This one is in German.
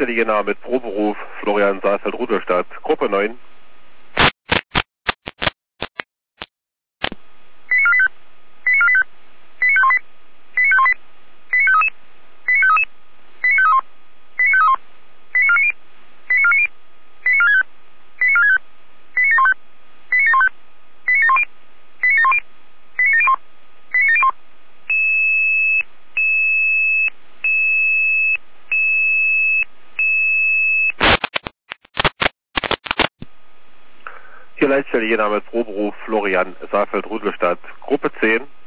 Leitstelle Jena mit Proberuf Florian Saalfeld-Rudolstadt, Gruppe 9. Hier Leitstelle Jena mit Proberuf Florian Saalfeld-Rudolstadt, Gruppe 10.